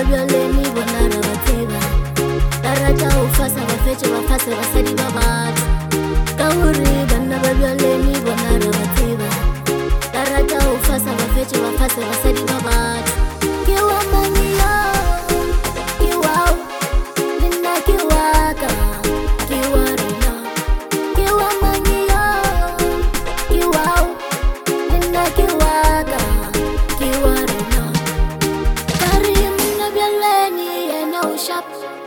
babyoleni bonara batseba ba rata ho fasa ba fetse ba fase basadi ba batho ka hore banna babyoleni bonara batseba ba rata ho fasa ba fetse ba fase basadi ba batho ke wa mania ke wow nna ke waka ke wa rena ke wa mania ke wow nna ke waka ke wa rena karim na byoleni ena o shap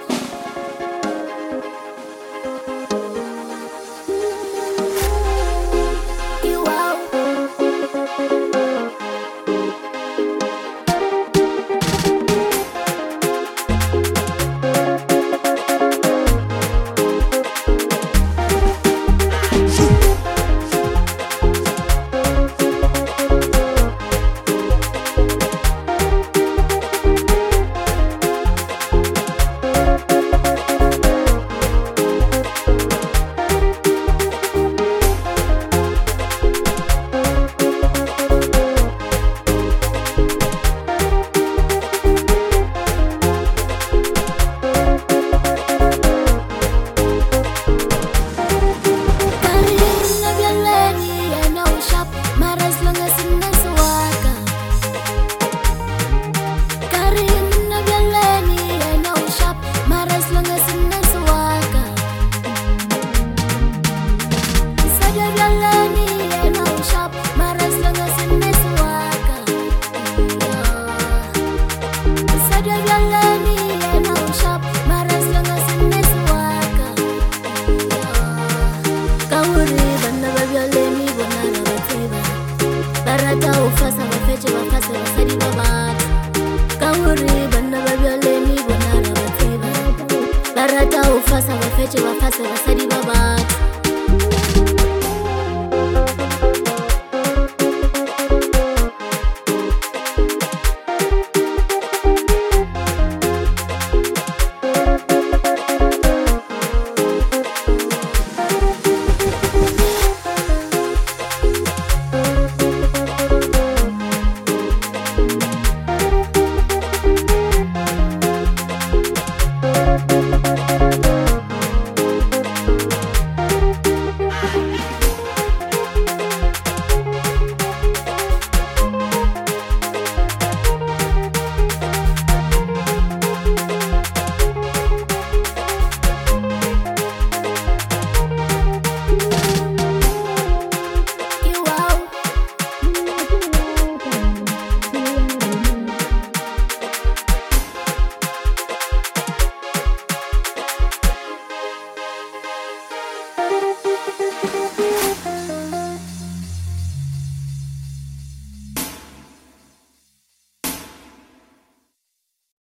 barata ho fasa ba fetse ba fase basadi ba batho ka hore banna ba byoleni bonara batseba barata ho fasa ba fetse ba fase basadi ba batho